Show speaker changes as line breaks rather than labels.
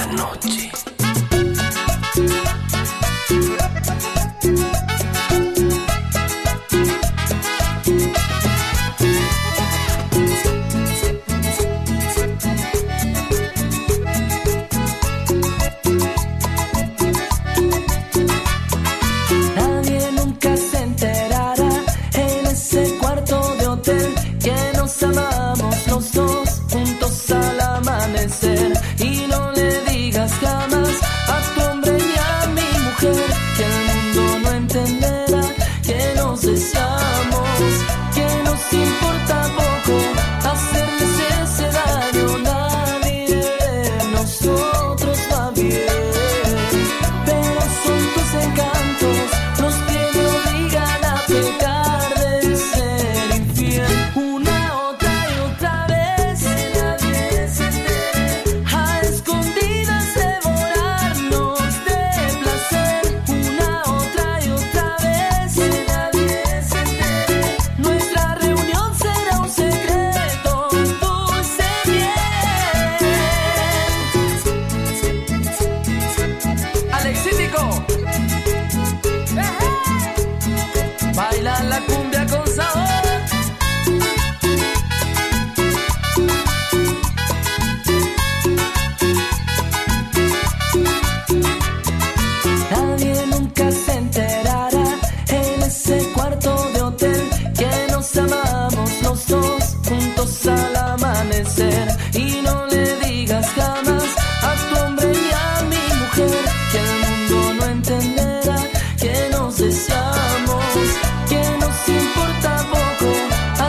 noche.
Nadie nunca se enterará en ese cuarto de hotel que nos amamos los dos juntos al amanecer. Y no le digas jamás a tu hombre ni a mi mujer que el mundo no entenderá que nos deseamos, que nos importa poco hacerles ese daño. Nadie de nosotros va bien, pero son tus encantos los que me obligan a pecar de ser infiel. Una, otra y otra vez, que nadie se entere, a escondidas devorarnos de placer. Una, otra y otra vez, que nadie se entere, nuestra reunión será un secreto, dulce miel. Alexítico, baila la cumbia con sabor. Nadie nunca se enterará en ese cuarto de hotel que nos amamos los dos juntos al amanecer. Y no le digas jamás a tu hombre ni a mi mujer